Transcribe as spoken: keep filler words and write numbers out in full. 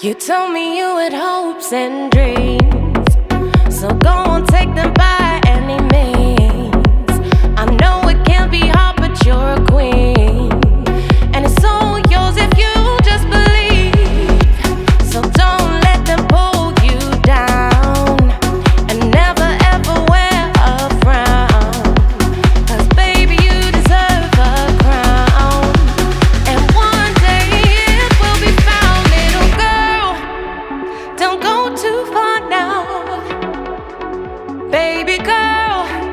You told me you had hopes and dreams, so go on, take them by any means. I know it can be hard, but you're a queen, and it's all yours if you just believe. So don't let them pull you down, and never ever wear a frown, 'cause baby you deserve a crown, and one day it will be found. Little girl, don't go too far now. Baby girl,